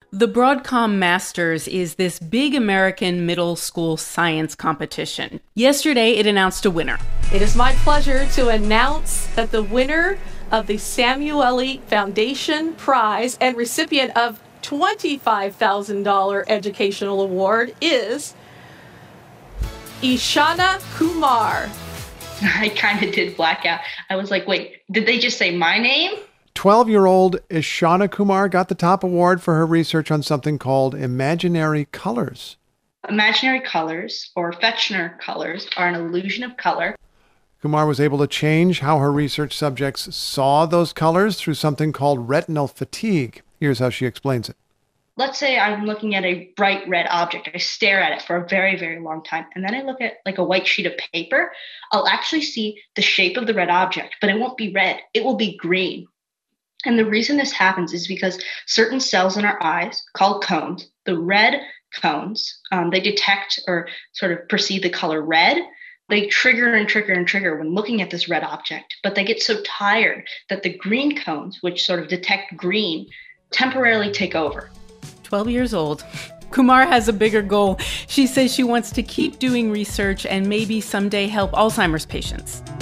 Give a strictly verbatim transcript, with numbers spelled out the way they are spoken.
The Broadcom Masters is this big American middle school science competition. Yesterday, it announced a winner. It is my pleasure to announce that the winner of the Samueli Foundation Prize and recipient of twenty-five thousand dollars educational award is Ishana Kumar. I kind of did black out. I was like, wait, did they just say my name? twelve-year-old Ishana Kumar got the top award for her research on something called imaginary colors. Imaginary colors, or Fechner colors, are an illusion of color. Kumar was able to change how her research subjects saw those colors through something called retinal fatigue. Here's how she explains it. Let's say I'm looking at a bright red object. I stare at it for a very, very long time. And then I look at like a white sheet of paper. I'll actually see the shape of the red object, but it won't be red. It will be green. And the reason this happens is because certain cells in our eyes, called cones, the red cones, um, they detect or sort of perceive the color red. They trigger and trigger and trigger when looking at this red object, but they get so tired that the green cones, which sort of detect green, temporarily take over. twelve years old. Kumar has a bigger goal. She says she wants to keep doing research and maybe someday help Alzheimer's patients.